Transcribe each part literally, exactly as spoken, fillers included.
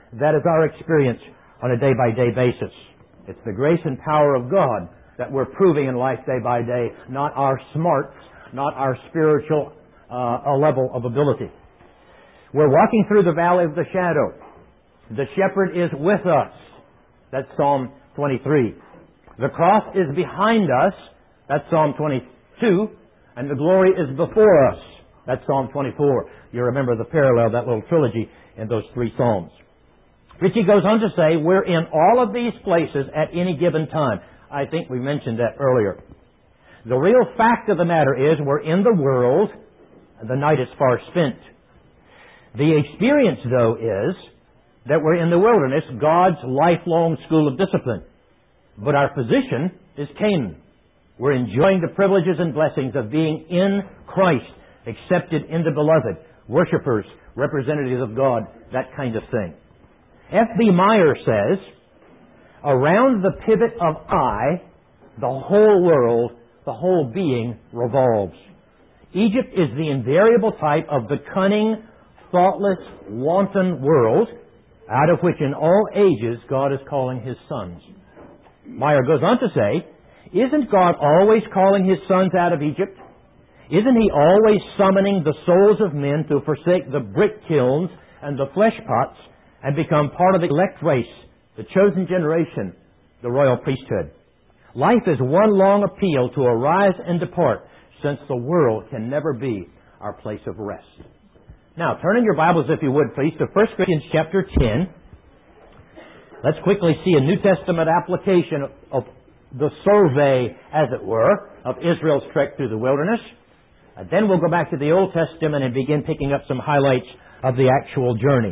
That is our experience on a day-by-day basis. It's the grace and power of God that we're proving in life day by day, not our smarts, not our spiritual uh, level of ability. We're walking through the valley of the shadow. The shepherd is with us. That's Psalm twenty-three. The cross is behind us. That's Psalm twenty-two. And the glory is before us. That's Psalm twenty-four. You remember the parallel, that little trilogy in those three Psalms. Ritchie goes on to say, we're in all of these places at any given time. I think we mentioned that earlier. The real fact of the matter is we're in the world, and the night is far spent. The experience, though, is that we're in the wilderness, God's lifelong school of discipline. But our position is Canaan. We're enjoying the privileges and blessings of being in Christ, accepted in the beloved, worshipers, representatives of God, that kind of thing. F B Meyer says, around the pivot of I, the whole world, the whole being revolves. Egypt is the invariable type of the cunning, thoughtless, wanton world out of which in all ages God is calling His sons. Meyer goes on to say, isn't God always calling His sons out of Egypt? Isn't He always summoning the souls of men to forsake the brick kilns and the flesh pots and become part of the elect race, the chosen generation, the royal priesthood? Life is one long appeal to arise and depart, since the world can never be our place of rest. Now, turn in your Bibles, if you would, please, to First Corinthians chapter ten. Let's quickly see a New Testament application of, of the survey, as it were, of Israel's trek through the wilderness. And then we'll go back to the Old Testament and begin picking up some highlights of the actual journey.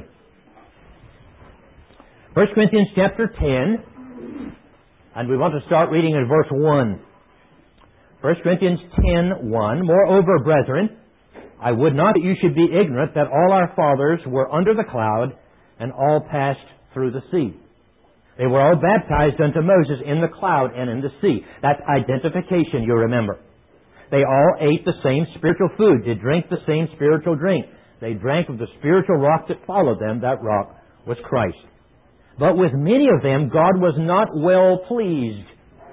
First Corinthians chapter ten, and we want to start reading in verse one. First Corinthians ten, one. Moreover, brethren, I would not that you should be ignorant that all our fathers were under the cloud, and all passed through the sea. They were all baptized unto Moses in the cloud and in the sea. That's identification, you remember. They all ate the same spiritual food, did drink the same spiritual drink. They drank of the spiritual rock that followed them. That rock was Christ. But with many of them, God was not well pleased.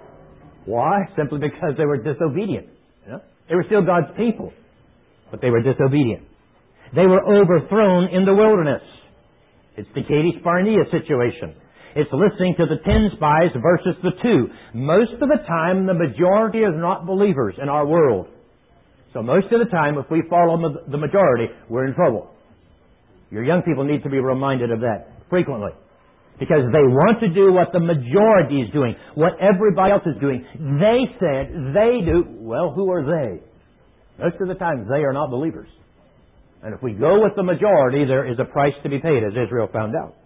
Why? Simply because they were disobedient. You know? They were still God's people, but they were disobedient. They were overthrown in the wilderness. It's the Kadesh Barnea situation. It's listening to the ten spies versus the two. Most of the time, the majority is not believers in our world. So most of the time, if we follow the majority, we're in trouble. Your young people need to be reminded of that frequently. Because they want to do what the majority is doing, what everybody else is doing. They said, they do. Well, who are they? Most of the time, they are not believers. And if we go with the majority, there is a price to be paid, as Israel found out.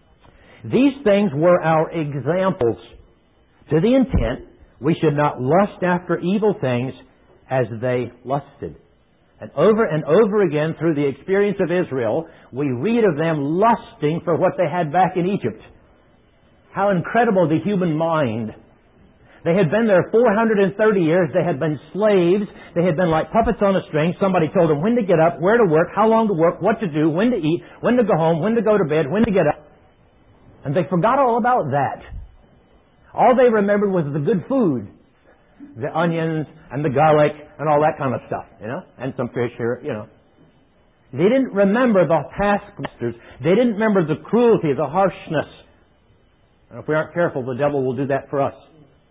These things were our examples, to the intent we should not lust after evil things as they lusted. And over and over again, through the experience of Israel, we read of them lusting for what they had back in Egypt. How incredible the human mind. They had been there four hundred thirty years. They had been slaves. They had been like puppets on a string. Somebody told them when to get up, where to work, how long to work, what to do, when to eat, when to go home, when to go to bed, when to get up. And they forgot all about that. All they remembered was the good food. The onions and the garlic and all that kind of stuff, you know, and some fish here, you know. They didn't remember the taskmasters. They didn't remember the cruelty, the harshness. And if we aren't careful, the devil will do that for us.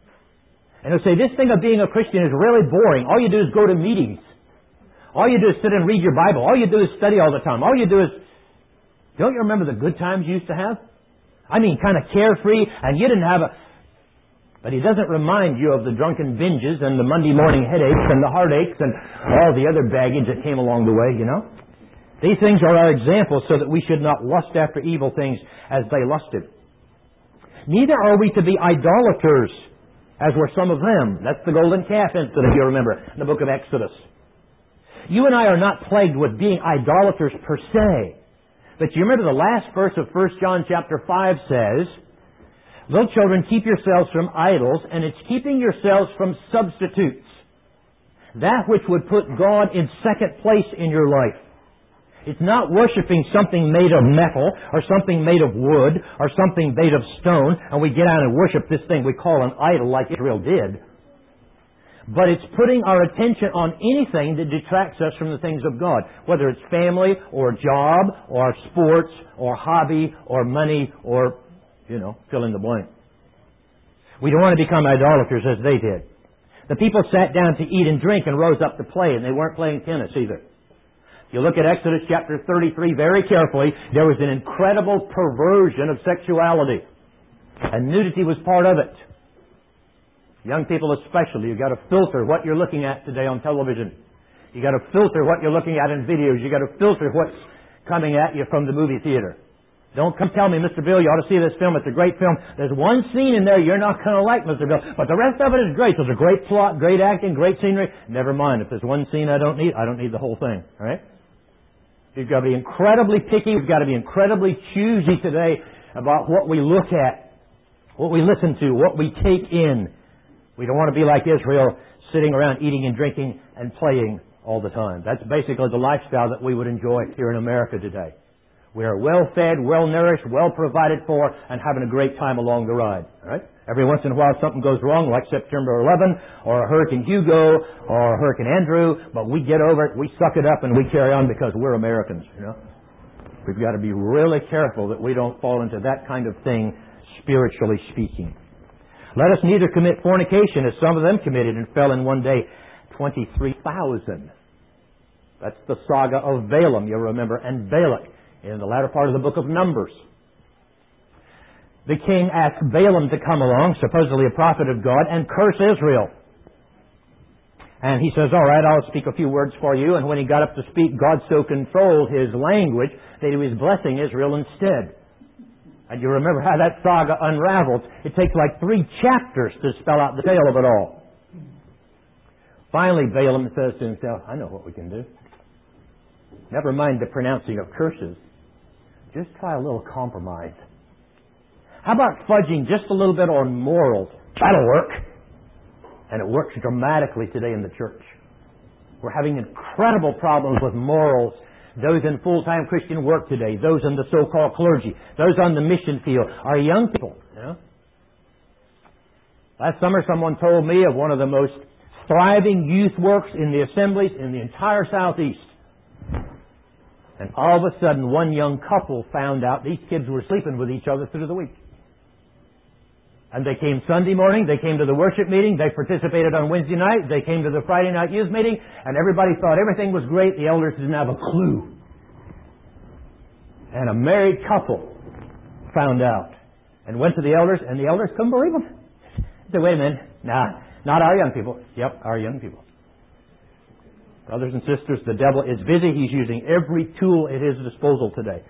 And he'll say, this thing of being a Christian is really boring. All you do is go to meetings. All you do is sit and read your Bible. All you do is study all the time. All you do is... Don't you remember the good times you used to have? I mean, kind of carefree, and you didn't have a... But he doesn't remind you of the drunken binges and the Monday morning headaches and the heartaches and all the other baggage that came along the way, you know. These things are our examples so that we should not lust after evil things as they lusted. Neither are we to be idolaters, as were some of them. That's the golden calf incident, you remember, in the book of Exodus. You and I are not plagued with being idolaters per se. But you remember the last verse of First John chapter five says, little children, keep yourselves from idols, and it's keeping yourselves from substitutes. That which would put God in second place in your life. It's not worshiping something made of metal or something made of wood or something made of stone, and we get out and worship this thing we call an idol like Israel did. But it's putting our attention on anything that detracts us from the things of God, whether it's family or job or sports or hobby or money or, you know, fill in the blank. We don't want to become idolaters as they did. The people sat down to eat and drink and rose up to play, and they weren't playing tennis either. You look at Exodus chapter thirty-three very carefully, there was an incredible perversion of sexuality. And nudity was part of it. Young people especially, you've got to filter what you're looking at today on television. You've got to filter what you're looking at in videos. You've got to filter what's coming at you from the movie theater. Don't come tell me, Mister Bill, you ought to see this film. It's a great film. There's one scene in there you're not going to like, Mister Bill, but the rest of it is great. There's a great plot, great acting, great scenery. Never mind. If there's one scene I don't need, I don't need the whole thing. All right? We've got to be incredibly picky. We've got to be incredibly choosy today about what we look at, what we listen to, what we take in. We don't want to be like Israel, sitting around eating and drinking and playing all the time. That's basically the lifestyle that we would enjoy here in America today. We are well-fed, well-nourished, well-provided for, and having a great time along the ride. All right? Every once in a while something goes wrong, like September eleventh, or Hurricane Hugo, or Hurricane Andrew, but we get over it, we suck it up, and we carry on because we're Americans. You know, we've got to be really careful that we don't fall into that kind of thing, spiritually speaking. Let us neither commit fornication, as some of them committed and fell in one day twenty-three thousand. That's the saga of Balaam, you remember, and Balak in the latter part of the book of Numbers. The king asked Balaam to come along, supposedly a prophet of God, and curse Israel. And he says, all right, I'll speak a few words for you. And when he got up to speak, God so controlled his language that he was blessing Israel instead. And you remember how that saga unravels. It takes like three chapters to spell out the tale of it all. Finally, Balaam says to himself, I know what we can do. Never mind the pronouncing of curses. Just try a little compromise. How about fudging just a little bit on morals? That'll work. And it works dramatically today in the church. We're having incredible problems with morals. Those in full-time Christian work today, those in the so-called clergy, those on the mission field, our young people. You know? Last summer someone told me of one of the most thriving youth works in the assemblies in the entire Southeast. And all of a sudden one young couple found out these kids were sleeping with each other through the week. And they came Sunday morning, they came to the worship meeting, they participated on Wednesday night, they came to the Friday night youth meeting, and everybody thought everything was great. The elders didn't have a clue. And a married couple found out and went to the elders, and the elders couldn't believe them. They said, wait a minute, nah, not our young people. Yep, our young people. Brothers and sisters, the devil is busy. He's using every tool at his disposal today.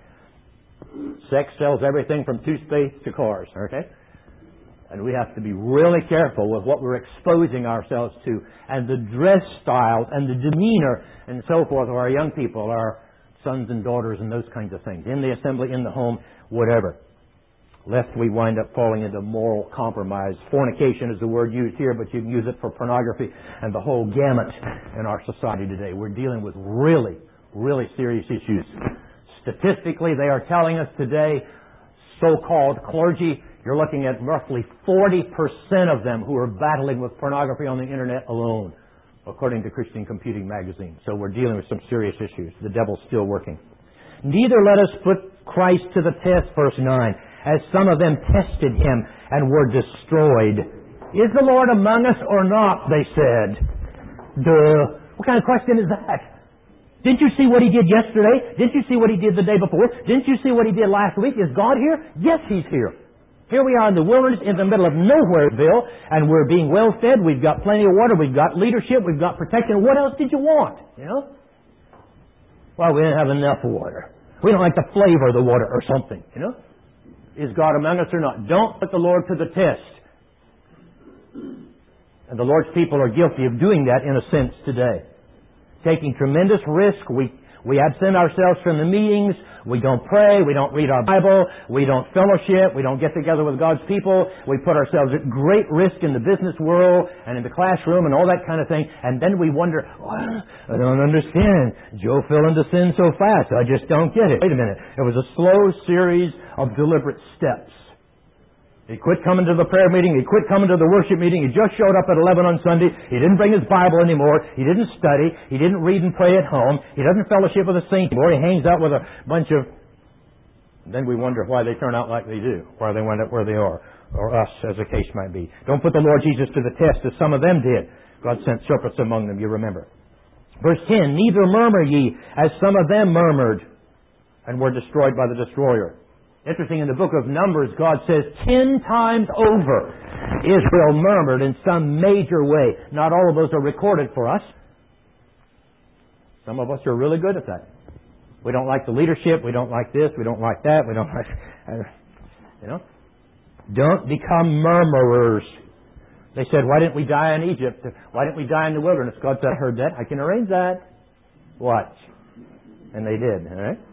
Sex sells everything from toothpaste to cars, okay? And we have to be really careful with what we're exposing ourselves to, and the dress styles and the demeanor and so forth of our young people, our sons and daughters and those kinds of things, in the assembly, in the home, whatever. Lest we wind up falling into moral compromise. Fornication is the word used here, but you can use it for pornography and the whole gamut in our society today. We're dealing with really, really serious issues. Statistically, they are telling us today, so-called clergy, you're looking at roughly forty percent of them who are battling with pornography on the internet alone, according to Christian Computing Magazine. So we're dealing with some serious issues. The devil's still working. Neither let us put Christ to the test, verse nine, as some of them tested him and were destroyed. Is the Lord among us or not, they said. Duh. What kind of question is that? Didn't you see what he did yesterday? Didn't you see what he did the day before? Didn't you see what he did last week? Is God here? Yes, he's here. Here we are in the wilderness in the middle of Nowhereville, and we're being well fed. We've got plenty of water. We've got leadership. We've got protection. What else did you want? You know? Well, we didn't have enough water. We don't like the flavor of the water or something. You know? Is God among us or not? Don't put the Lord to the test. And the Lord's people are guilty of doing that in a sense today. Taking tremendous risk. We We absent ourselves from the meetings. We don't pray. We don't read our Bible. We don't fellowship. We don't get together with God's people. We put ourselves at great risk in the business world and in the classroom and all that kind of thing. And then we wonder, oh, I don't understand. Joe fell into sin so fast. I just don't get it. Wait a minute. It was a slow series of deliberate steps. He quit coming to the prayer meeting. He quit coming to the worship meeting. He just showed up at eleven on Sunday. He didn't bring his Bible anymore. He didn't study. He didn't read and pray at home. He doesn't fellowship with the saints anymore. He hangs out with a bunch of... Then we wonder why they turn out like they do, why they wind up where they are, or us, as the case might be. Don't put the Lord Jesus to the test, as some of them did. God sent serpents among them, you remember. Verse ten, neither murmur ye, as some of them murmured, and were destroyed by the destroyer. Interesting, in the book of Numbers, God says ten times over Israel murmured in some major way. Not all of those are recorded for us. Some of us are really good at that. We don't like the leadership. We don't like this. We don't like that. We don't like... You know? Don't become murmurers. They said, why didn't we die in Egypt? Why didn't we die in the wilderness? God said, I heard that. I can arrange that. Watch. And they did. All right?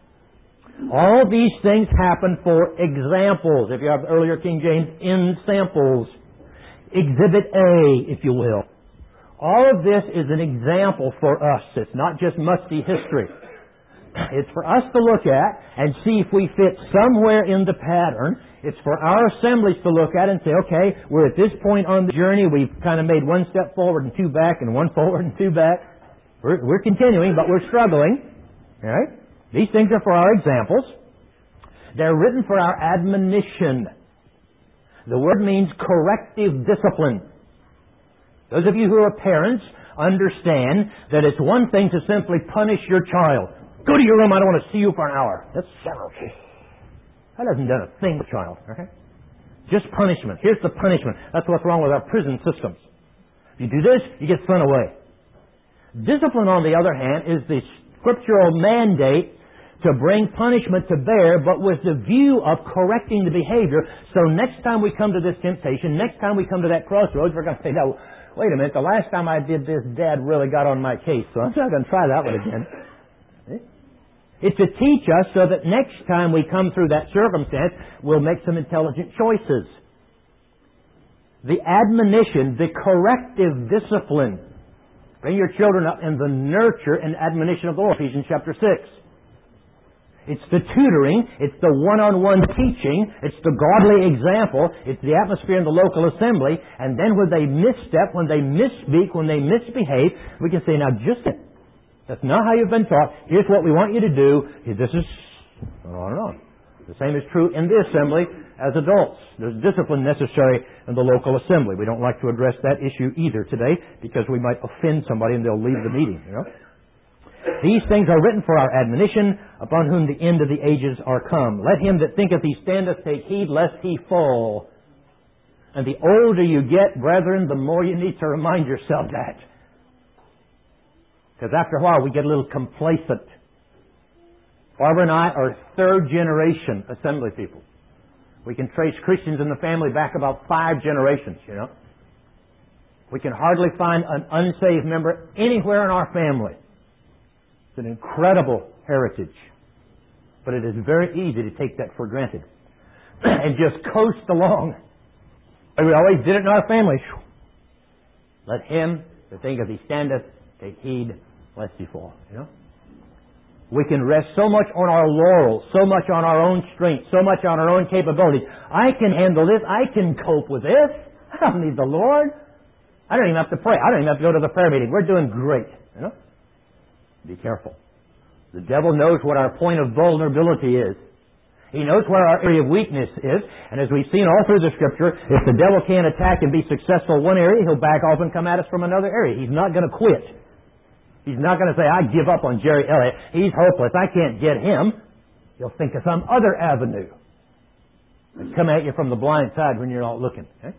All these things happen for examples. If you have earlier King James, in samples. Exhibit A, if you will. All of this is an example for us. It's not just musty history. It's for us to look at and see if we fit somewhere in the pattern. It's for our assemblies to look at and say, okay, we're at this point on the journey. We've kind of made one step forward and two back and one forward and two back. We're, we're continuing, but we're struggling. All right? These things are for our examples. They're written for our admonition. The word means corrective discipline. Those of you who are parents understand that it's one thing to simply punish your child. Go to your room, I don't want to see you for an hour. That's okay. That hasn't done a thing to the child. Okay? Just punishment. Here's the punishment. That's what's wrong with our prison systems. If you do this, you get thrown away. Discipline, on the other hand, is the scriptural mandate to bring punishment to bear, but with the view of correcting the behavior. So next time we come to this temptation, next time we come to that crossroads, we're going to say, no, wait a minute, the last time I did this, Dad really got on my case, so I'm not going to try that one again. It's to teach us so that next time we come through that circumstance, we'll make some intelligent choices. The admonition, the corrective discipline. Bring your children up in the nurture and admonition of the Lord, Ephesians chapter six. It's the tutoring, it's the one-on-one teaching, it's the godly example, it's the atmosphere in the local assembly, and then when they misstep, when they misspeak, when they misbehave, we can say, now just it. That's not how you've been taught. Here's what we want you to do. This is on and on. The same is true in the assembly as adults. There's discipline necessary in the local assembly. We don't like to address that issue either today because we might offend somebody and they'll leave the meeting, you know. These things are written for our admonition, upon whom the end of the ages are come. Let him that thinketh he standeth take heed lest he fall. And the older you get, brethren, the more you need to remind yourself that. Because after a while we get a little complacent. Barbara and I are third generation assembly people. We can trace Christians in the family back about five generations, you know. We can hardly find an unsaved member anywhere in our family. It's an incredible heritage. But it is very easy to take that for granted. And just coast along. We always did it in our family. Let him that thinketh he standeth take heed lest he fall. You know? We can rest so much on our laurels, so much on our own strength, so much on our own capabilities. I can handle this. I can cope with this. I don't need the Lord. I don't even have to pray. I don't even have to go to the prayer meeting. We're doing great. You know? Be careful. The devil knows what our point of vulnerability is. He knows where our area of weakness is. And as we've seen all through the Scripture, if the devil can't attack and be successful in one area, he'll back off and come at us from another area. He's not going to quit. He's not going to say, I give up on Jerry Elliott. He's hopeless. I can't get him. He'll think of some other avenue and come at you from the blind side when you're not looking. Okay?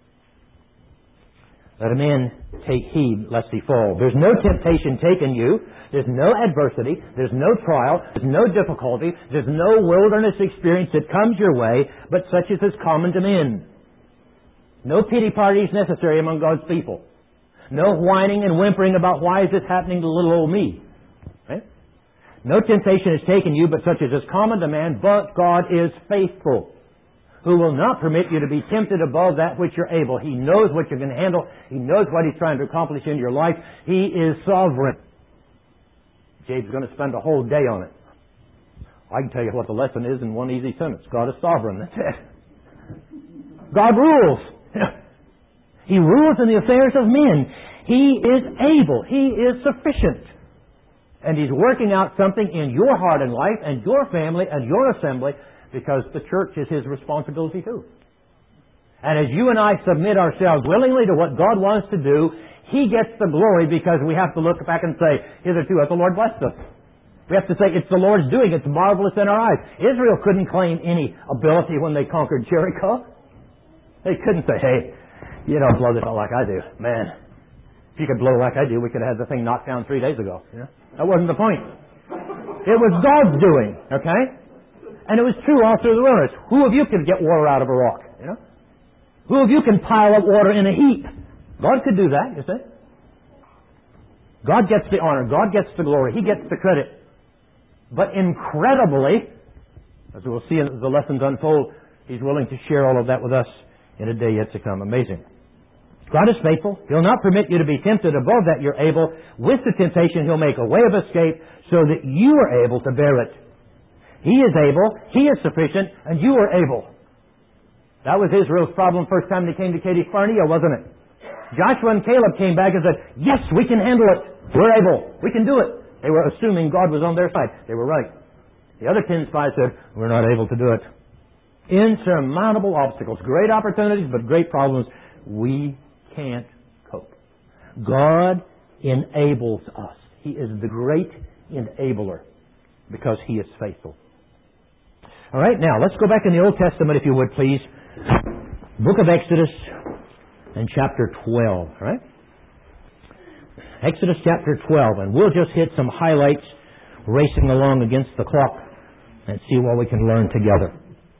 Let a man take heed lest he fall. There's no temptation taken you. There's no adversity. There's no trial. There's no difficulty. There's no wilderness experience that comes your way, but such as is common to men. No pity parties necessary among God's people. No whining and whimpering about why is this happening to little old me. Okay? No temptation has taken you, but such as is common to man, but God is faithful, who will not permit you to be tempted above that which you're able. He knows what you can handle. He knows what He's trying to accomplish in your life. He is sovereign. Jabe's going to spend a whole day on it. I can tell you what the lesson is in one easy sentence. God is sovereign. That's it. God rules. He rules in the affairs of men. He is able. He is sufficient. And He's working out something in your heart and life and your family and your assembly, because the church is His responsibility too. And as you and I submit ourselves willingly to what God wants to do, He gets the glory, because we have to look back and say, hitherto hath the Lord blessed us. We have to say, it's the Lord's doing. It's marvelous in our eyes. Israel couldn't claim any ability when they conquered Jericho. They couldn't say, hey, you don't blow this out like I do. Man, if you could blow like I do, we could have had the thing knocked down three days ago. You know? That wasn't the point. It was God's doing, okay? And it was true all through the wilderness. Who of you can get water out of a rock? You know? Who of you can pile up water in a heap? God could do that, you see. God gets the honor. God gets the glory. He gets the credit. But incredibly, as we'll see as the lessons unfold, He's willing to share all of that with us in a day yet to come. Amazing. God is faithful. He'll not permit you to be tempted above that you're able. With the temptation, He'll make a way of escape so that you are able to bear it. He is able, He is sufficient, and you are able. That was Israel's problem first time they came to Kadesh Barnea, wasn't it? Joshua and Caleb came back and said, yes, we can handle it. We're able. We can do it. They were assuming God was on their side. They were right. The other ten spies said, we're not able to do it. Insurmountable obstacles. Great opportunities, but great problems. We can't cope. God enables us. He is the great enabler because He is faithful. All right, now let's go back in the Old Testament, if you would, please. Book of Exodus and chapter twelve. All right? Exodus chapter twelve, and we'll just hit some highlights racing along against the clock and see what we can learn together.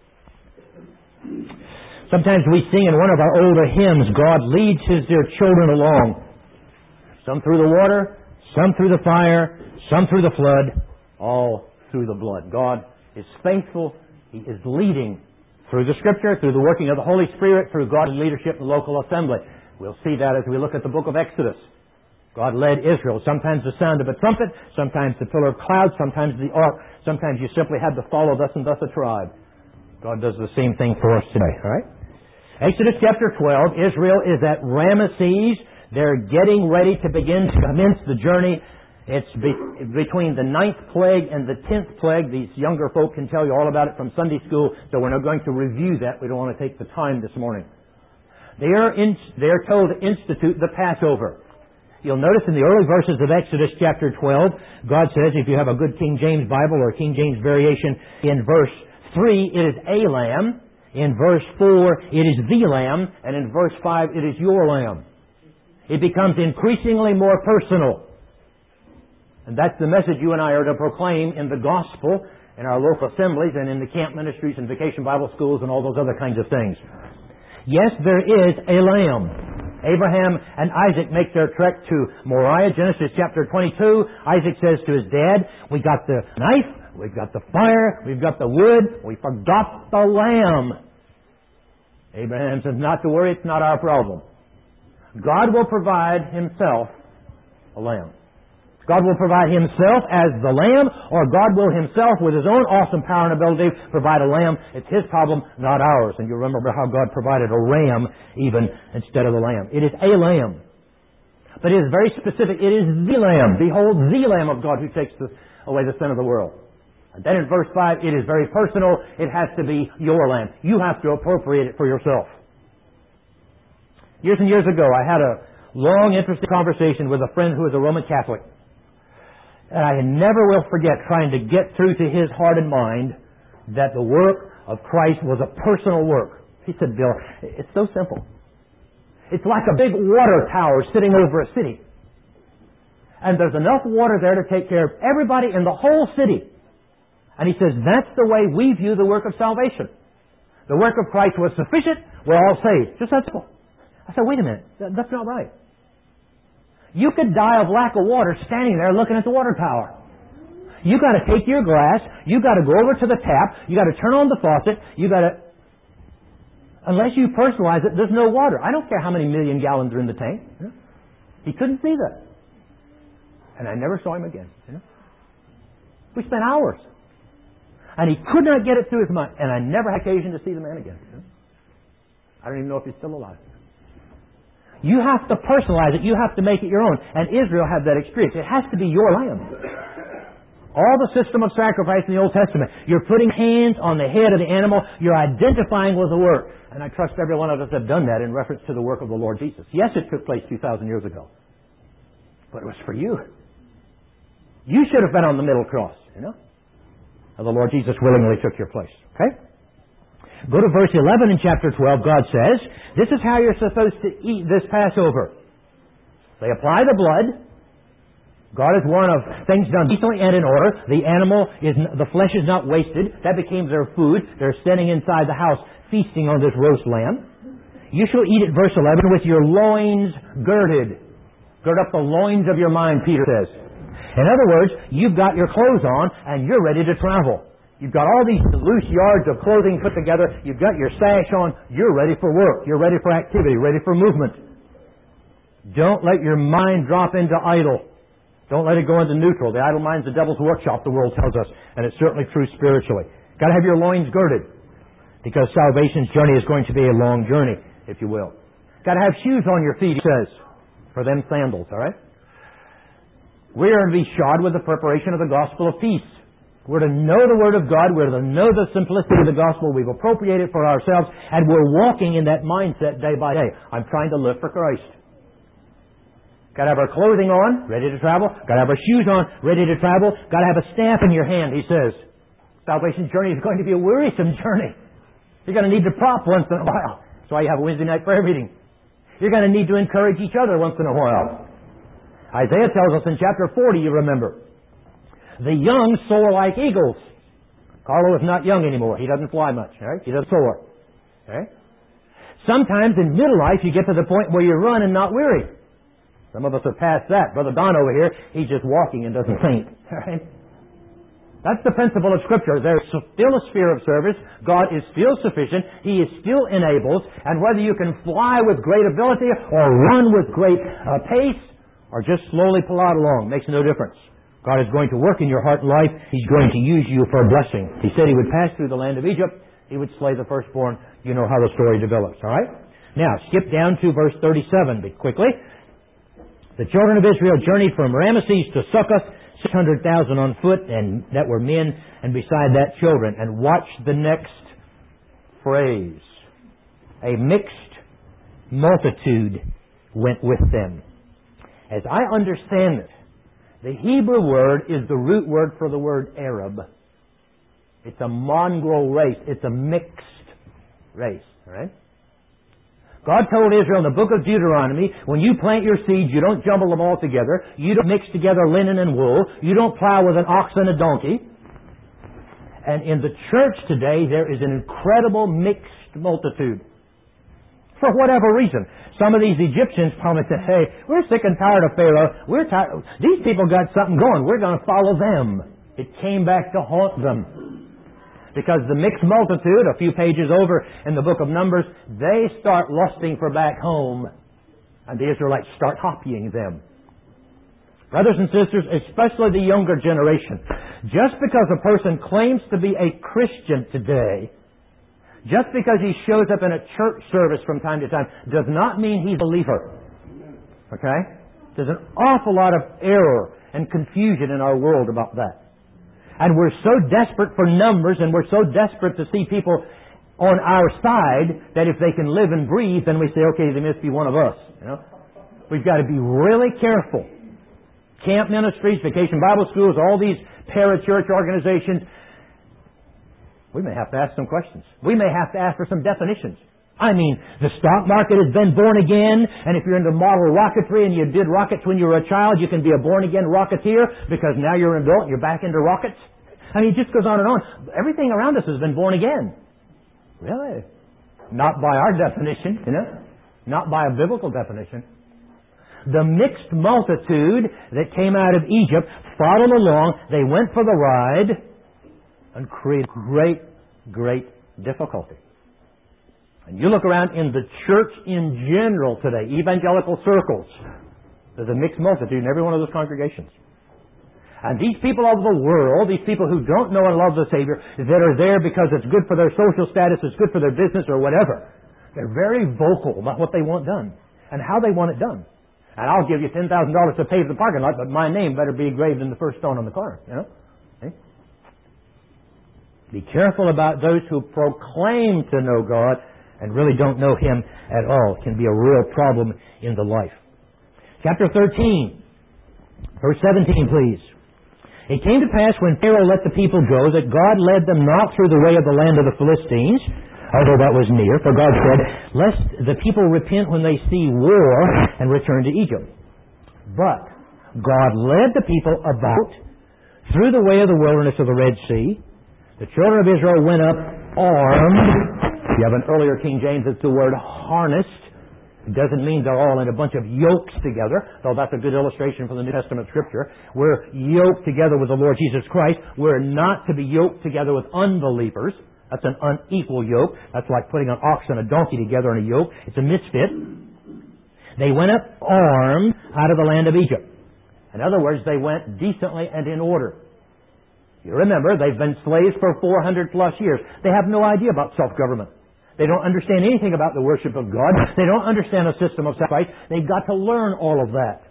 Sometimes we sing in one of our older hymns, God leads His dear children along. Some through the water, some through the fire, some through the flood, all through the blood. God is faithful. He is leading through the Scripture, through the working of the Holy Spirit, through God's leadership in the local assembly. We'll see that as we look at the book of Exodus. God led Israel. Sometimes the sound of a trumpet, sometimes the pillar of cloud, sometimes the ark, sometimes you simply had to follow thus and thus a tribe. God does the same thing for us today. All right? Exodus chapter twelve, Israel is at Ramesses. They're getting ready to begin to commence the journey. It's be- between the ninth plague and the tenth plague. These younger folk can tell you all about it from Sunday school, so we're not going to review that. We don't want to take the time this morning. They are, in, they are told to institute the Passover. You'll notice in the early verses of Exodus chapter twelve, God says, if you have a good King James Bible or King James variation, in verse three it is a lamb. In verse four, it is the lamb, and in verse five, it is your lamb. It becomes increasingly more personal. And that's the message you and I are to proclaim in the gospel, in our local assemblies, and in the camp ministries and vacation Bible schools and all those other kinds of things. Yes, there is a lamb. Abraham and Isaac make their trek to Moriah, Genesis chapter twenty-two. Isaac says to his dad, we got the knife, we've got the fire, we've got the wood, we forgot the lamb. Abraham says, not to worry, it's not our problem. God will provide Himself a lamb. God will provide Himself as the lamb, or God will Himself, with His own awesome power and ability, provide a lamb. It's His problem, not ours. And you remember how God provided a ram even instead of the lamb. It is a lamb. But it is very specific. It is the lamb. Behold, the Lamb of God who takes the, away the sin of the world. And then in verse five, it is very personal. It has to be your lamb. You have to appropriate it for yourself. Years and years ago, I had a long, interesting conversation with a friend who is a Roman Catholic. And I never will forget trying to get through to his heart and mind that the work of Christ was a personal work. He said, Bill, it's so simple. It's like a big water tower sitting over a city. And there's enough water there to take care of everybody in the whole city. And he says, that's the way we view the work of salvation. The work of Christ was sufficient. We're all saved. Just that simple. I said, wait a minute. That's not right. You could die of lack of water standing there looking at the water tower. You got to take your glass, you got to go over to the tap, you got to turn on the faucet, you got to... Unless you personalize it, there's no water. I don't care how many million gallons are in the tank. You know? He couldn't see that. And I never saw him again. You know? We spent hours. And he could not get it through his mind. And I never had occasion to see the man again. You know? I don't even know if he's still alive. You have to personalize it. You have to make it your own. And Israel had that experience. It has to be your lamb. All the system of sacrifice in the Old Testament, you're putting hands on the head of the animal. You're identifying with the work. And I trust every one of us have done that in reference to the work of the Lord Jesus. Yes, it took place two thousand years ago. But it was for you. You should have been on the middle cross, you know. And the Lord Jesus willingly took your place. Okay? Go to verse eleven in chapter twelve. God says, this is how you're supposed to eat this Passover. They apply the blood. God is one of things done decently and in order. The animal is, the flesh is not wasted. That became their food. They're standing inside the house feasting on this roast lamb. You shall eat it, verse eleven, with your loins girded. Gird up the loins of your mind, Peter says. In other words, you've got your clothes on and you're ready to travel. You've got all these loose yards of clothing put together. You've got your sash on. You're ready for work. You're ready for activity, ready for movement. Don't let your mind drop into idle. Don't let it go into neutral. The idle mind's the devil's workshop, the world tells us. And it's certainly true spiritually. Got to have your loins girded. Because salvation's journey is going to be a long journey, if you will. Got to have shoes on your feet, he says. For them sandals, all right? We are to be shod with the preparation of the gospel of peace. We're to know the Word of God. We're to know the simplicity of the gospel. We've appropriated for ourselves. And we're walking in that mindset day by day. I'm trying to live for Christ. Got to have our clothing on, ready to travel. Got to have our shoes on, ready to travel. Got to have a staff in your hand, he says. Salvation's journey is going to be a wearisome journey. You're going to need to prop once in a while. That's why you have a Wednesday night prayer meeting. You're going to need to encourage each other once in a while. Isaiah tells us in chapter forty, you remember, the young soar like eagles. Carlo is not young anymore. He doesn't fly much. Right? He doesn't soar. Right? Sometimes in middle life you get to the point where you run and not weary. Some of us are past that. Brother Don over here, he's just walking and doesn't faint. Right? That's the principle of Scripture. There's still a sphere of service. God is still sufficient. He is still enabled. And whether you can fly with great ability or run with great uh, pace or just slowly plod along makes no difference. God is going to work in your heart and life. He's going to use you for a blessing. He said He would pass through the land of Egypt. He would slay the firstborn. You know how the story develops. All right? Now, skip down to verse thirty-seven quickly. The children of Israel journeyed from Ramesses to Succoth, six hundred thousand on foot, and that were men, and beside that children. And watch the next phrase. A mixed multitude went with them. As I understand it, the Hebrew word is the root word for the word Arab. It's a mongrel race. It's a mixed race. All right? God told Israel in the book of Deuteronomy, when you plant your seeds, you don't jumble them all together. You don't mix together linen and wool. You don't plow with an ox and a donkey. And in the church today, there is an incredible mixed multitude. For whatever reason. Some of these Egyptians probably said, hey, we're sick and tired of Pharaoh. We're tired. These people got something going. We're going to follow them. It came back to haunt them. Because the mixed multitude, a few pages over in the book of Numbers, they start lusting for back home. And the Israelites start copying them. Brothers and sisters, especially the younger generation, just because a person claims to be a Christian today, just because he shows up in a church service from time to time, does not mean he's a believer. Okay? There's an awful lot of error and confusion in our world about that. And we're so desperate for numbers, and we're so desperate to see people on our side that if they can live and breathe, then we say, okay, they must be one of us. You know? We've got to be really careful. Camp ministries, vacation Bible schools, all these para-church organizations, we may have to ask some questions. We may have to ask for some definitions. I mean, the stock market has been born again, and if you're into model rocketry and you did rockets when you were a child, you can be a born-again rocketeer because now you're an adult and you're back into rockets. I mean, it just goes on and on. Everything around us has been born again. Really? Not by our definition, you know? Not by a biblical definition. The mixed multitude that came out of Egypt followed along. They went for the ride and created great, great difficulty. And you look around in the church in general today, evangelical circles, there's a mixed multitude in every one of those congregations. And these people of the world, these people who don't know and love the Savior, that are there because it's good for their social status, it's good for their business or whatever, they're very vocal about what they want done and how they want it done. And I'll give you ten thousand dollars to pave the parking lot, but my name better be engraved in the first stone on the corner. You know? Okay? Be careful about those who proclaim to know God and really don't know Him at all. It can be a real problem in the life. Chapter thirteen, verse seventeen, please. It came to pass when Pharaoh let the people go that God led them not through the way of the land of the Philistines, although that was near, for God said, lest the people repent when they see war and return to Egypt. But God led the people about through the way of the wilderness of the Red Sea. The children of Israel went up armed. If you have an earlier King James, it's the word harnessed. It doesn't mean they're all in a bunch of yokes together, though that's a good illustration from the New Testament Scripture. We're yoked together with the Lord Jesus Christ. We're not to be yoked together with unbelievers. That's an unequal yoke. That's like putting an ox and a donkey together in a yoke. It's a misfit. They went up armed out of the land of Egypt. In other words, they went decently and in order. You remember, they've been slaves for four hundred plus years. They have no idea about self-government. They don't understand anything about the worship of God. They don't understand a system of sacrifice. They've got to learn all of that.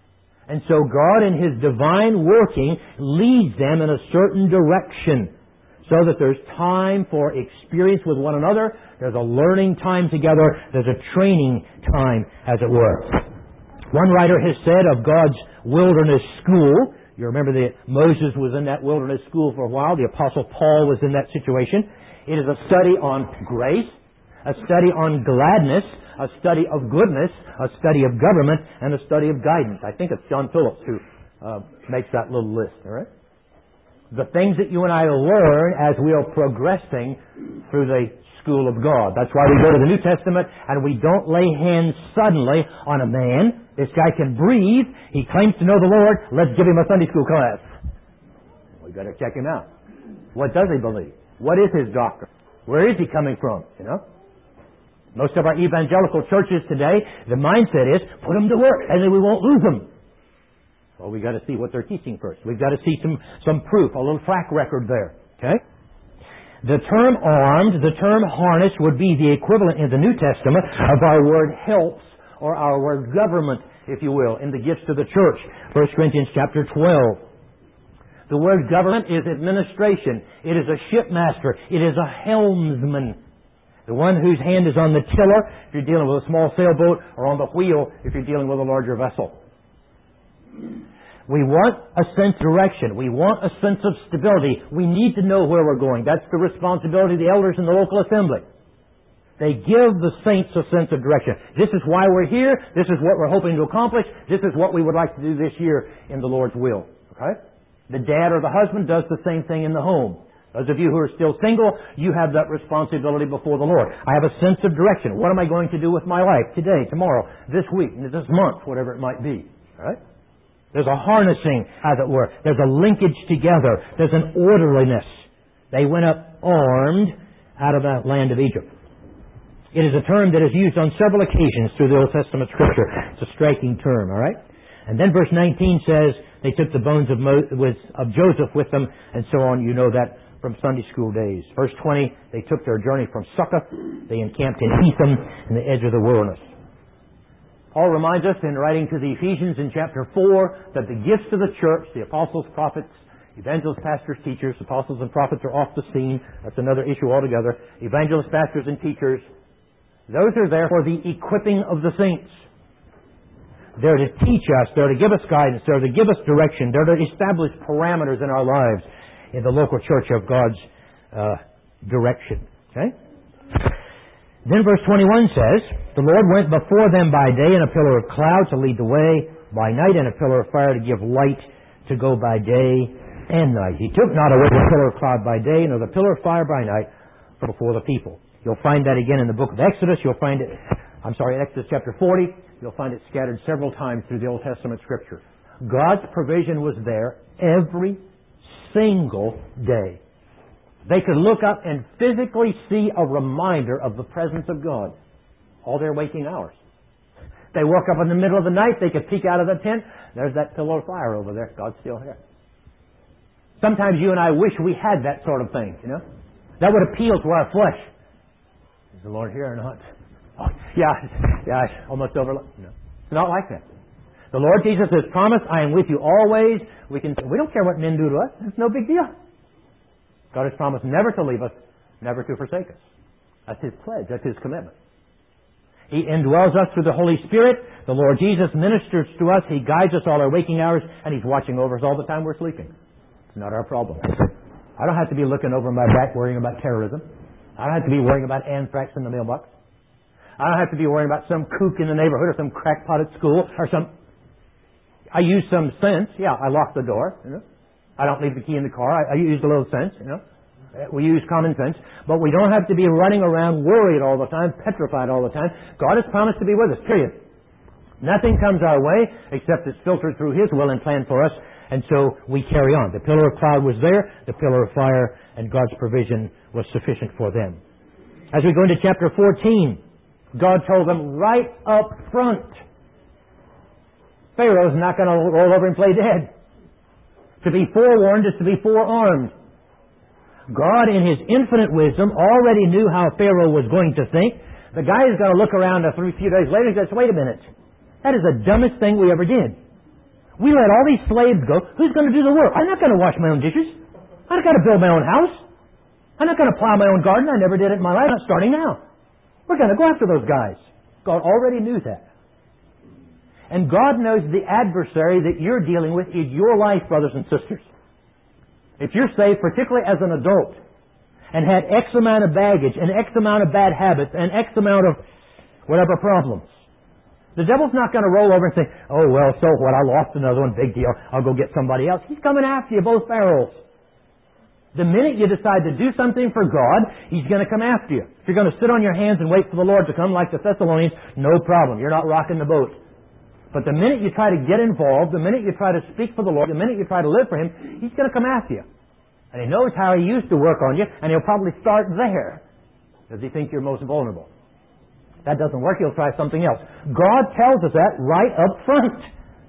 And so God in His divine working leads them in a certain direction so that there's time for experience with one another. There's a learning time together. There's a training time, as it were. One writer has said of God's wilderness school, you remember that Moses was in that wilderness school for a while. The Apostle Paul was in that situation. It is a study on grace, a study on gladness, a study of goodness, a study of government, and a study of guidance. I think it's John Phillips who uh, makes that little list, all right? The things that you and I learn as we are progressing through the school of God. That's why we go to the New Testament and we don't lay hands suddenly on a man. This guy can breathe. He claims to know the Lord. Let's give him a Sunday school class. We've got to check him out. What does he believe? What is his doctrine? Where is he coming from? You know? Most of our evangelical churches today, the mindset is, put them to work and then we won't lose them. Well, we've got to see what they're teaching first. We've got to see some, some proof, a little track record there. Okay? The term armed, the term harness would be the equivalent in the New Testament of our word helps or our word government, if you will, in the gifts to the church. First Corinthians chapter twelve. The word government is administration. It is a shipmaster. It is a helmsman. The one whose hand is on the tiller if you're dealing with a small sailboat, or on the wheel if you're dealing with a larger vessel. We want a sense of direction. We want a sense of stability. We need to know where we're going. That's the responsibility of the elders in the local assembly. They give the saints a sense of direction. This is why we're here. This is what we're hoping to accomplish. This is what we would like to do this year in the Lord's will. Okay? The dad or the husband does the same thing in the home. Those of you who are still single, you have that responsibility before the Lord. I have a sense of direction. What am I going to do with my life today, tomorrow, this week, this month, whatever it might be? All right? There's a harnessing, as it were. There's a linkage together. There's an orderliness. They went up armed out of that land of Egypt. It is a term that is used on several occasions through the Old Testament Scripture. It's a striking term, all right? And then verse nineteen says, they took the bones of, Mo- with, of Joseph with them, and so on. You know that from Sunday school days. Verse twenty, they took their journey from Succoth. They encamped in Etham, in the edge of the wilderness. Paul reminds us in writing to the Ephesians in chapter four that the gifts of the church, the apostles, prophets, evangelists, pastors, teachers, apostles and prophets are off the scene. That's another issue altogether. Evangelists, pastors, and teachers, those are there for the equipping of the saints. They're to teach us. They're to give us guidance. They're to give us direction. They're to establish parameters in our lives in the local church of God's uh, direction. Okay? Then verse twenty-one says, the Lord went before them by day in a pillar of cloud to lead the way, by night in a pillar of fire to give light to go by day and night. He took not away the pillar of cloud by day, nor the pillar of fire by night from before the people. You'll find that again in the book of Exodus. You'll find it I'm sorry, in Exodus chapter forty, you'll find it scattered several times through the Old Testament Scripture. God's provision was there every single day. They could look up and physically see a reminder of the presence of God all their waking hours. They woke up in the middle of the night, they could peek out of the tent, there's that pillar of fire over there. God's still here. Sometimes you and I wish we had that sort of thing, you know. That would appeal to our flesh. Is the Lord here or not? Oh, yeah, yeah, it's almost over. No, it's not like that. The Lord Jesus has promised, I am with you always. We can. We don't care what men do to us. It's no big deal. God has promised never to leave us, never to forsake us. That's His pledge. That's His commitment. He indwells us through the Holy Spirit. The Lord Jesus ministers to us. He guides us all our waking hours, and He's watching over us all the time we're sleeping. It's not our problem. I don't have to be looking over my back worrying about terrorism. I don't have to be worrying about anthrax in the mailbox. I don't have to be worrying about some kook in the neighborhood or some crackpot at school or some... I use some sense. Yeah, I lock the door. You know? I don't leave the key in the car. I, I use a little sense, you know. We use common sense. But we don't have to be running around worried all the time, petrified all the time. God has promised to be with us, period. Nothing comes our way except it's filtered through His will and plan for us. And so we carry on. The pillar of cloud was there, the pillar of fire, and God's provision was sufficient for them. As we go into chapter fourteen, God told them right up front, Pharaoh's not going to roll over and play dead. To be forewarned is to be forearmed. God, in His infinite wisdom, already knew how Pharaoh was going to think. The guy is going to look around a few days later and says, wait a minute, that is the dumbest thing we ever did. We let all these slaves go. Who's going to do the work? I'm not going to wash my own dishes. I'm not going to build my own house. I'm not going to plow my own garden. I never did it in my life. I'm not starting now. We're going to go after those guys. God already knew that. And God knows the adversary that you're dealing with is your life, brothers and sisters. If you're saved, particularly as an adult, and had X amount of baggage, and X amount of bad habits, and X amount of whatever problems, the devil's not going to roll over and say, oh, well, so what, I lost another one, big deal, I'll go get somebody else. He's coming after you, both barrels. The minute you decide to do something for God, He's going to come after you. If you're going to sit on your hands and wait for the Lord to come like the Thessalonians, no problem. You're not rocking the boat. But the minute you try to get involved, the minute you try to speak for the Lord, the minute you try to live for Him, He's going to come after you. And He knows how He used to work on you, and He'll probably start there. Does He think you're most vulnerable? If that doesn't work, He'll try something else. God tells us that right up front.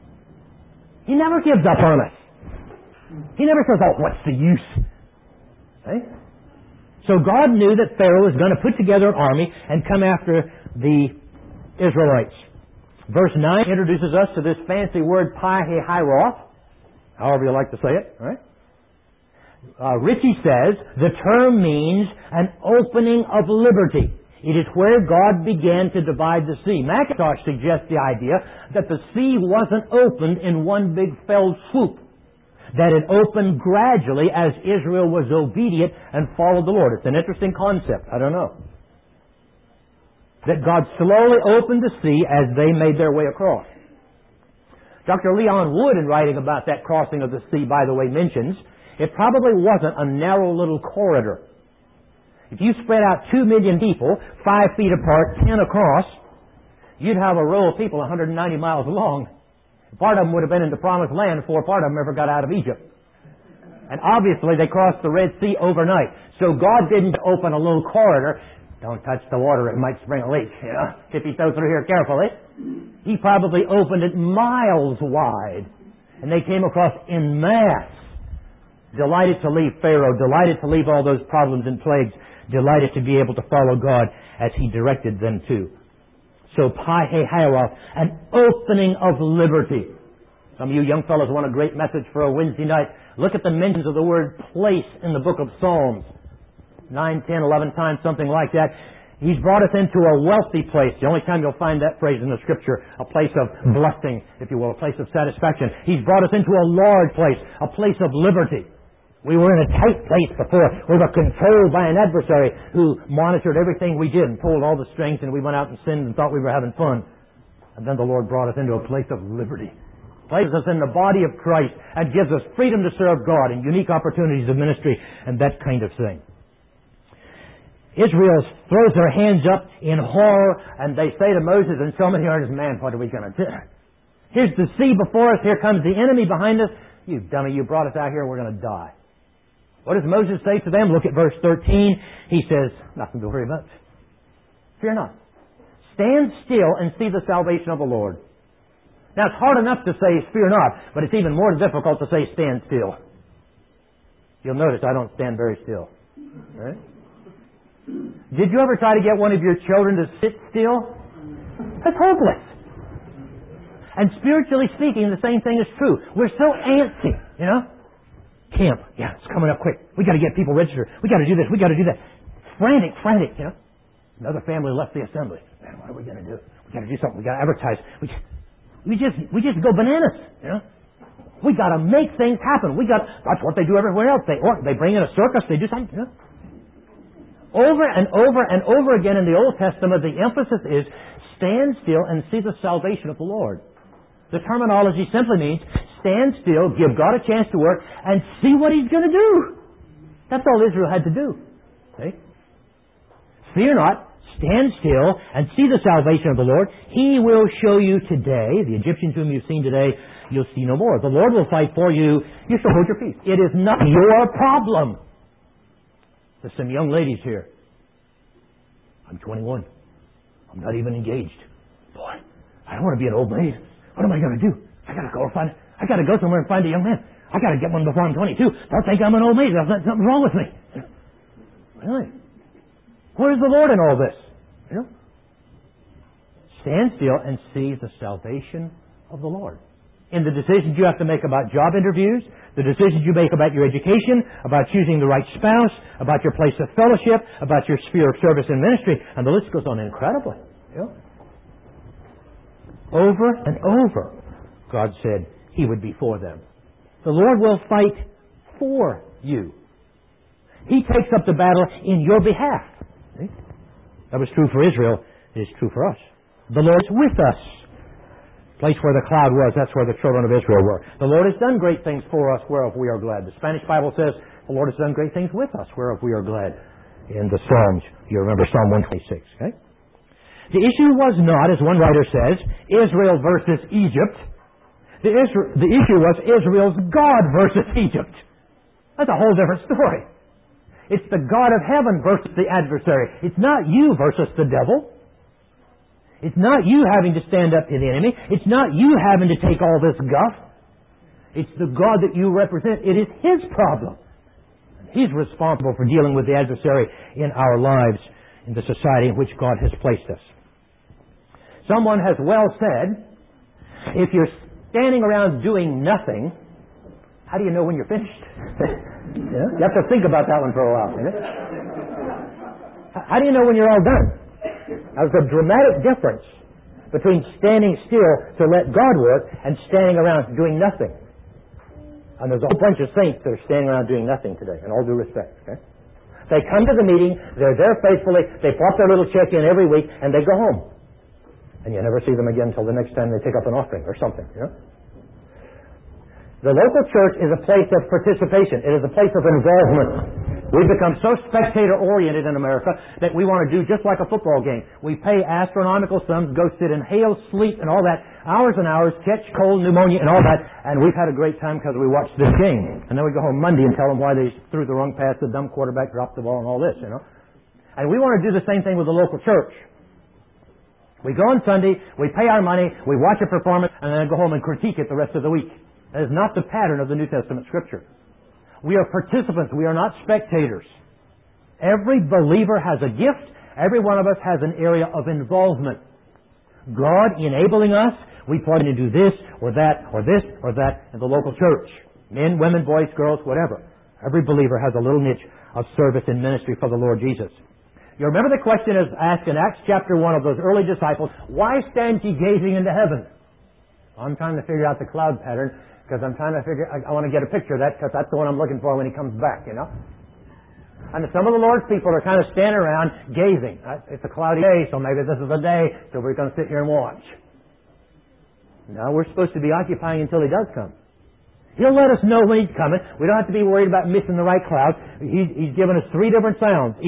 He never gives up on us. He never says, oh, what's the use? Okay? So God knew that Pharaoh was going to put together an army and come after the Israelites. Verse nine introduces us to this fancy word, Pi-Hahiroth, however you like to say it, right? Uh, Ritchie says, the term means an opening of liberty. It is where God began to divide the sea. Macintosh suggests the idea that the sea wasn't opened in one big fell swoop, that it opened gradually as Israel was obedient and followed the Lord. It's an interesting concept. I don't know. That God slowly opened the sea as they made their way across. Doctor Leon Wood, in writing about that crossing of the sea, by the way, mentions it probably wasn't a narrow little corridor. If you spread out two million people, five feet apart, ten across, you'd have a row of people one hundred ninety miles long. Part of them would have been in the Promised Land before part of them ever got out of Egypt. And obviously they crossed the Red Sea overnight. So God didn't open a little corridor. Don't touch the water, it might spring a leak. You know, if you go through here carefully. He probably opened it miles wide. And they came across en masse. Delighted to leave Pharaoh, delighted to leave all those problems and plagues, delighted to be able to follow God as He directed them to. So Pi-Hahiroth, an opening of liberty. Some of you young fellows want a great message for a Wednesday night. Look at the mentions of the word place in the book of Psalms. Nine, ten, eleven times, something like that. He's brought us into a wealthy place. The only time you'll find that phrase in the Scripture, a place of blessing, if you will, a place of satisfaction. He's brought us into a large place, a place of liberty. We were in a tight place before. We were controlled by an adversary who monitored everything we did and pulled all the strings, and we went out and sinned and thought we were having fun. And then the Lord brought us into a place of liberty. Places us in the body of Christ and gives us freedom to serve God and unique opportunities of ministry and that kind of thing. Israel throws their hands up in horror, and they say to Moses and so many others, man, what are we going to do? Here's the sea before us. Here comes the enemy behind us. You dummy, you brought us out here. We're going to die. What does Moses say to them? Look at verse thirteen. He says, nothing to worry about. Fear not. Stand still and see the salvation of the Lord. Now, it's hard enough to say, fear not, but it's even more difficult to say, stand still. You'll notice I don't stand very still. Right? Did you ever try to get one of your children to sit still? That's hopeless. And spiritually speaking, the same thing is true. We're so antsy, you know? Camp, yeah, it's coming up quick. We got to get people registered. We got to do this. We got to do that. Frantic, frantic, you know? Another family left the assembly. Man, what are we going to do? We got to do something. We got to advertise. We just, we just, we just go bananas, you know? We got to make things happen. We got, that's what they do everywhere else. They, or they bring in a circus. They do something, you know? Over and over and over again in the Old Testament, the emphasis is stand still and see the salvation of the Lord. The terminology simply means stand still, give God a chance to work, and see what He's going to do. That's all Israel had to do. See? Fear not, stand still, and see the salvation of the Lord. He will show you today, the Egyptians whom you've seen today, you'll see no more. The Lord will fight for you. You shall hold your peace. It is not your problem. There's some young ladies here. I'm twenty-one. I'm not even engaged. Boy, I don't want to be an old maid. What am I going to do? I got to go find. I got to go somewhere and find a young man. I got to get one before I'm twenty-two. Don't think I'm an old maid. There's something wrong with me. Really? Where is the Lord in all this? You know? Stand still and see the salvation of the Lord. In the decisions you have to make about job interviews, the decisions you make about your education, about choosing the right spouse, about your place of fellowship, about your sphere of service and ministry, and the list goes on incredibly. You know? Over and over, God said He would be for them. The Lord will fight for you. He takes up the battle in your behalf. See? That was true for Israel. It is true for us. The Lord's with us. The place where the cloud was, that's where the children of Israel were. The Lord has done great things for us, whereof we are glad. The Spanish Bible says, the Lord has done great things with us, whereof we are glad. In the Psalms, you remember Psalm one twenty-six, okay? The issue was not, as one writer says, Israel versus Egypt. The, Isra- the issue was Israel's God versus Egypt. That's a whole different story. It's the God of heaven versus the adversary. It's not you versus the devil. It's not you having to stand up to the enemy. It's not you having to take all this guff. It's the God that you represent. It is His problem. He's responsible for dealing with the adversary in our lives, in the society in which God has placed us. Someone has well said, if you're standing around doing nothing, how do you know when you're finished? Yeah? You have to think about that one for a while. You know? How do you know when you're all done? There's a dramatic difference between standing still to let God work and standing around doing nothing. And there's a whole bunch of saints that are standing around doing nothing today, in all due respect. Okay? They come to the meeting, they're there faithfully, they pop their little check in every week, and they go home. And you never see them again until the next time they take up an offering or something. You know? The local church is a place of participation. It is a place of involvement. We've become so spectator-oriented in America that we want to do just like a football game. We pay astronomical sums, go sit in hail, sleet, and all that, hours and hours, catch cold, pneumonia, and all that, and we've had a great time because we watched this game. And then we go home Monday and tell them why they threw the wrong pass, the dumb quarterback dropped the ball, and all this, you know. And we want to do the same thing with the local church. We go on Sunday, we pay our money, we watch a performance, and then go home and critique it the rest of the week. That is not the pattern of the New Testament Scripture. We are participants. We are not spectators. Every believer has a gift. Every one of us has an area of involvement. God enabling us, we plan to do this or that or this or that in the local church. Men, women, boys, girls, whatever. Every believer has a little niche of service and ministry for the Lord Jesus. You remember the question is asked in Acts chapter one of those early disciples, why stand ye gazing into heaven? I'm trying to figure out the cloud pattern because I'm trying to figure, I, I want to get a picture of that because that's the one I'm looking for when He comes back, you know. And some of the Lord's people are kind of standing around gazing. It's a cloudy day, so maybe this is the day, so we're going to sit here and watch. No, we're supposed to be occupying until He does come. He'll let us know when He's coming. We don't have to be worried about missing the right cloud. He's, he's given us three different sounds. Eve,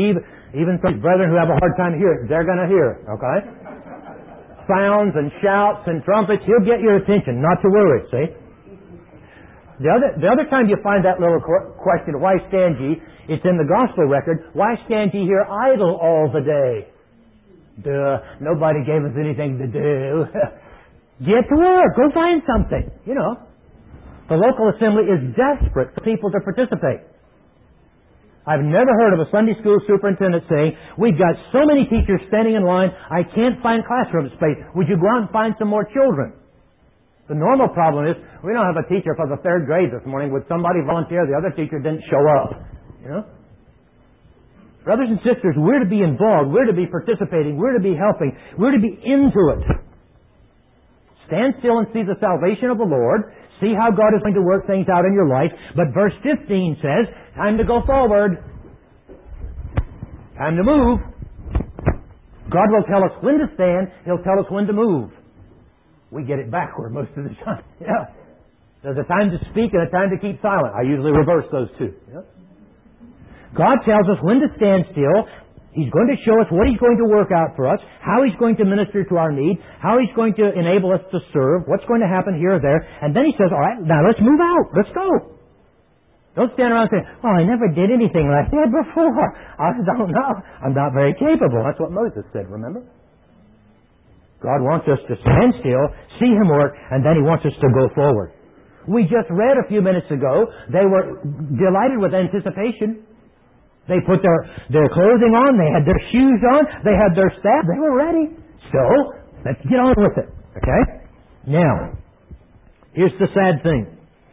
Even some brethren who have a hard time hearing, they're going to hear, okay? Sounds and shouts and trumpets, he'll get your attention, not to worry, see? The other, the other time you find that little question, why stand ye? It's in the gospel record. Why stand ye here idle all the day? Duh, nobody gave us anything to do. Get to work. Go find something. You know. The local assembly is desperate for people to participate. I've never heard of a Sunday school superintendent saying, we've got so many teachers standing in line, I can't find classroom space. Would you go out and find some more children? The normal problem is, we don't have a teacher for the third grade this morning. Would somebody volunteer? The other teacher didn't show up. You know? Brothers and sisters, we're to be involved. We're to be participating. We're to be helping. We're to be into it. Stand still and see the salvation of the Lord. See how God is going to work things out in your life. But verse fifteen says, time to go forward. Time to move. God will tell us when to stand. He'll tell us when to move. We get it backward most of the time. Yeah. There's a time to speak and a time to keep silent. I usually reverse those two. Yeah. God tells us when to stand still. He's going to show us what He's going to work out for us, how He's going to minister to our need, how He's going to enable us to serve, what's going to happen here or there. And then He says, all right, now let's move out. Let's go. Don't stand around saying, well, I never did anything like that before. I don't know. I'm not very capable. That's what Moses said, remember? God wants us to stand still, see Him work, and then He wants us to go forward. We just read a few minutes ago, they were delighted with anticipation. They put their, their clothing on, they had their shoes on, they had their staff, they were ready. So, let's get on with it. Okay? Now, here's the sad thing.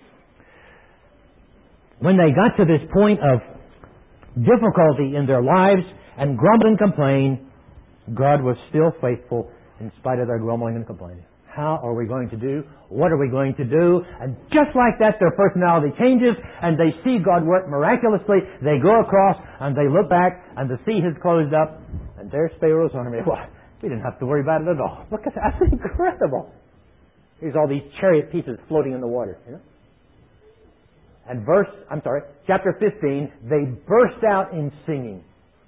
When they got to this point of difficulty in their lives and grumble and complain, God was still faithful in spite of their grumbling and complaining. How are we going to do? What are we going to do? And just like that, their personality changes, and they see God work miraculously. They go across, and they look back, and the sea has closed up, and there's Pharaoh's army. Well, we didn't have to worry about it at all. Look at that. That's incredible. Here's all these chariot pieces floating in the water. You know? And verse, I'm sorry, chapter fifteen, they burst out in singing.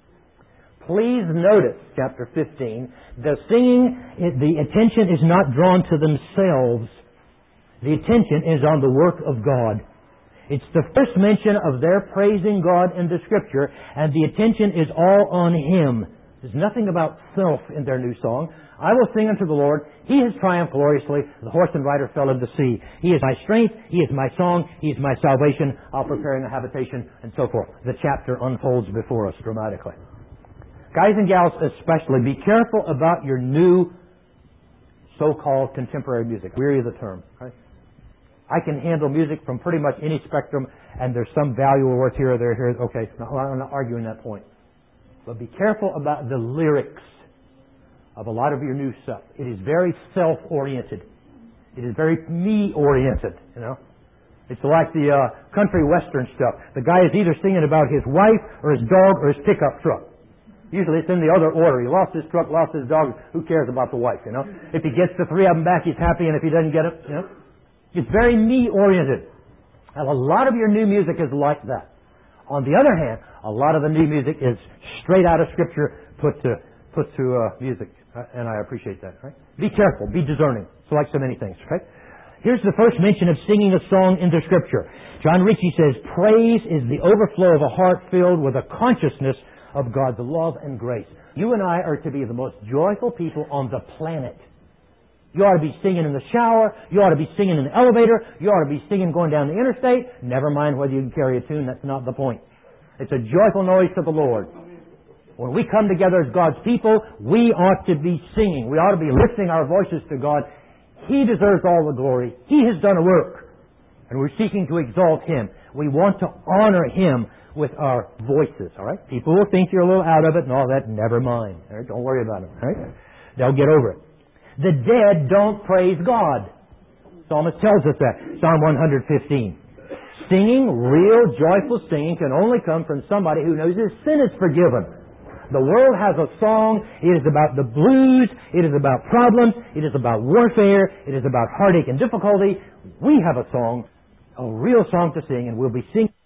Please notice, chapter fifteen, the singing, the attention is not drawn to themselves. The attention is on the work of God. It's the first mention of their praising God in the Scripture, and the attention is all on Him. There's nothing about self in their new song. I will sing unto the Lord. He has triumphed gloriously. The horse and rider fell in the sea. He is my strength. He is my song. He is my salvation. I'll prepare a habitation, and so forth. The chapter unfolds before us dramatically. Guys and gals especially, be careful about your new so-called contemporary music. Weary of the term. Right? I can handle music from pretty much any spectrum, and there's some value worth here or there. Here, okay, I'm not arguing that point. But be careful about the lyrics of a lot of your new stuff. It is very self-oriented. It is very me-oriented, you know. It's like the uh, country western stuff. The guy is either singing about his wife or his dog or his pickup truck. Usually it's in the other order. He lost his truck, lost his dog. Who cares about the wife, you know? If he gets the three of them back, he's happy, and if he doesn't get it, you know? It's very me-oriented. And a lot of your new music is like that. On the other hand, a lot of the new music is straight out of Scripture put to put to uh, music. And I appreciate that, right? Be careful. Be discerning. It's like so many things, right? Here's the first mention of singing a song in the Scripture. John Ritchie says, praise is the overflow of a heart filled with a consciousness of God's love and grace. You and I are to be the most joyful people on the planet. You ought to be singing in the shower. You ought to be singing in the elevator. You ought to be singing going down the interstate. Never mind whether you can carry a tune. That's not the point. It's a joyful noise to the Lord. When we come together as God's people, we ought to be singing. We ought to be lifting our voices to God. He deserves all the glory. He has done a work. And we're seeking to exalt Him. We want to honor Him with our voices, all right? People will think you're a little out of it and all that. Never mind. All right? Don't worry about it, all right? They'll get over it. The dead don't praise God. Psalmist tells us that. Psalm one fifteen. Singing, real joyful singing, can only come from somebody who knows his sin is forgiven. The world has a song. It is about the blues. It is about problems. It is about warfare. It is about heartache and difficulty. We have a song, a real song to sing, and we'll be singing